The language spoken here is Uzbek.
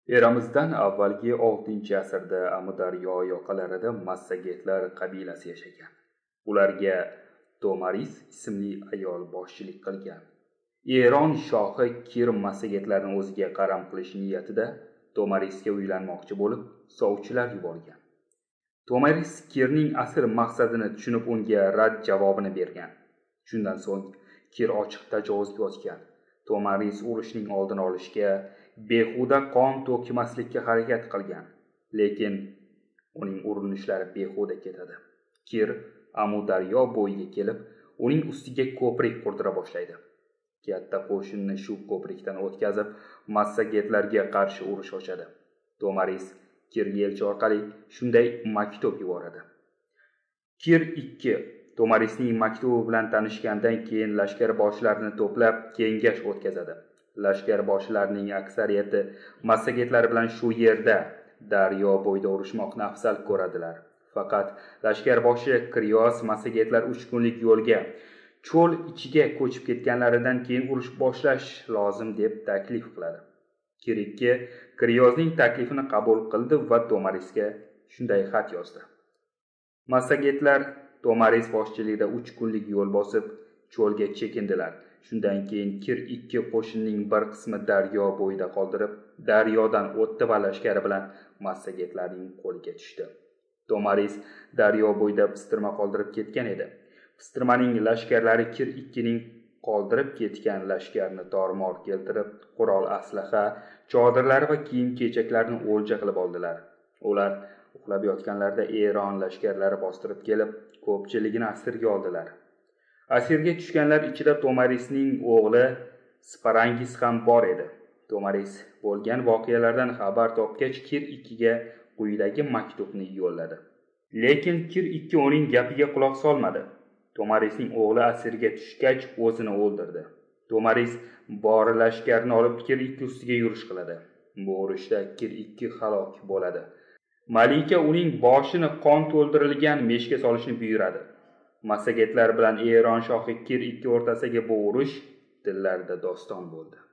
Eramizdan avvalgi 6-asrda Amudaryo yoqalarida Massagetlar qabilasi yashagan. Ularga Tomaris ismli ayol boshchilik qilgan. Eron shohi Kir Massagetlarni o'ziga qaram qilish niyatida Tomarisga uylanmoqchi bo'lib, sovchilar yuborgan. Tomaris Kirning asl maqsadini tushunib unga rad javobini bergan. Shundan so'ng Kir ochiq tajovuzga o'tgan. Tomaris urushning oldini olishga, behuda qon to'kmaslikka harakat qilgan, lekin uning urinishlari behuda ketadi. Kir Amudaryo bo'yiga kelib, uning ustiga ko'prik qurdira boshlaydi. Katta qo'shinni shu ko'prikdan o'tkazib, Massagetlarga qarshi urush ochadi. Tomaris Kirga elchi orqali shunday maktub yuboradi. Kir 2 Tomarisning maktubi bilan tanishgandan keyin lashkarboshilarni to'plab kengash o'tkazadi. Lashkarboshilarning aksariyati Massagetlar bilan shu yerda daryo bo'yida urushmoqni afzal ko'radilar. Faqat lashkarboshi Krios Massagetlar 3 kunlik yo'lga cho'l ichiga ko'chib ketganlaridan keyin urush boshlash lozim deb taklif qiladi. Kir 2 Kriosning taklifini qabul qildi va Tomarisga shunday xat yozdi. Massagetlar Tomaris boshchiligida 3 kunlik yo'l bosib cho'lga chekindilar. Shundan keyin Kir 2 qo'shinning bir qismi daryo bo'yida qoldirib, daryodan o'tdi va lashkari bilan Massagetlarning qo'liga tushdi. Tomaris daryo bo'yida pistirma qoldirib ketgan edi. Pistirmaning lashkarlari Kir 2ning qoldirib ketgan lashkarni tormor keltirib, qurol aslaha, chodirlar va kiyim-kechaklarni o'lja qilib oldilar. Ular uxlab yotganlarida Eron lashkarlari bostirib kelib, ko'pchiligini asirga oldilar. Asirga tushganlar ichida Tomarisning o'g'li Sparangis ham bor edi. Tomaris bo'lgan voqealardan xabar topgach, Kir 2ga quyidagi maktubni yo'lladi. Lekin Kir 2 uning gapiga quloq solmadi. Tomarisning o'g'li asirga tushgach, o'zini o'ldirdi. Tomaris bori lashkarni olib Kir 2 ustiga yurish qiladi. Bu urushda Kir 2 halok bo'ladi. Malika uning boshini qon to'ldirilgan meshga solishni buyuradi. Massagetlar bilan Eron shohi Kir 2 o'rtasidagi bu urush dillarda doston bo'ldi.